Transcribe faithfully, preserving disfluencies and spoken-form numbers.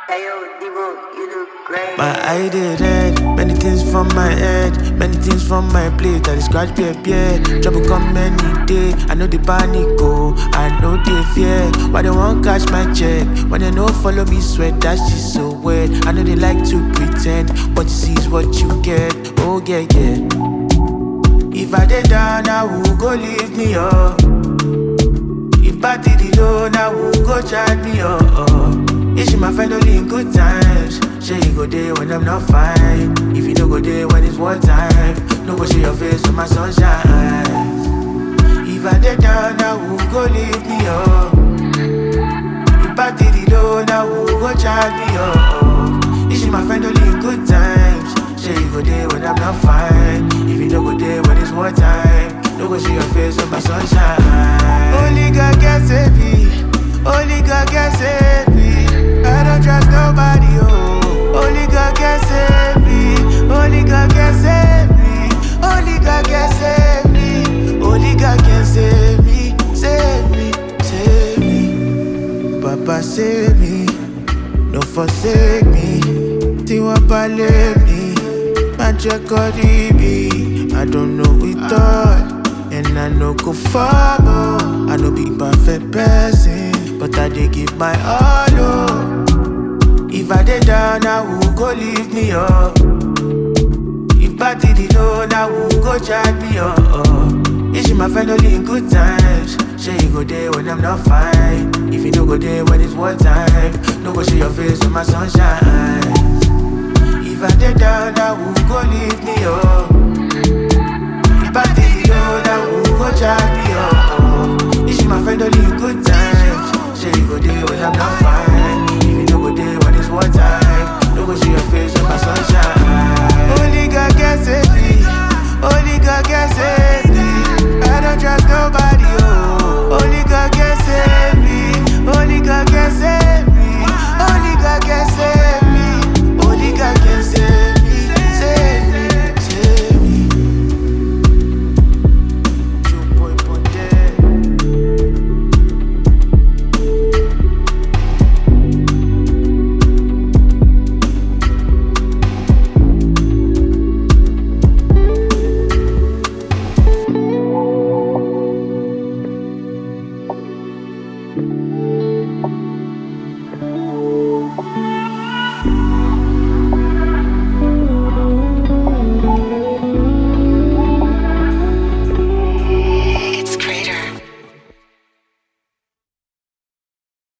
Hey yo, Debo, you look great. My eye dey red, many things from my head, many things from my plate. I dey scratch beer beer, trouble come any day. I know the panic go, I know the fear. Why they won't catch my check? When they no follow me sweat, that shit so wet. I know they like to pretend, what you see is what you get. Oh yeah yeah. If I dey down, I will go leave me up. If I did it low, now who go chat me up? Is she my friend only in good times? Say you go there when I'm not fine. If you don't go there when it's war time, no go see your face on my sunshine. If I did down, now who go leave me up? If I did it low, now who go chat me up? Is she my friend only in good times? Say you go there when I'm not fine. If you don't go there when it's war time, no go see your face on my sunshine. Only God can save me. Only God can save me. I don't trust nobody, oh. Only God can save me. Only God can save me. Only God can save me. Only God can save me. Save me, save me. Papa save me. Don't forsake me. Tiwa pale me. Magic me. I don't know we thought. And I know go far more. I know be perfect person, but I dey give my all, oh. If I dey down, now who go leave me up? If I did it low, now who go chat me up? Is she my friend only in good times? Say you go there when I'm not fine. If you don't go there when it's war time, no go see your face on my sunshine. If I dey down, now who go leave me up? If I did it low, now who go chat me up? Is she my friend only in good times? Say you go there when I'm not fine.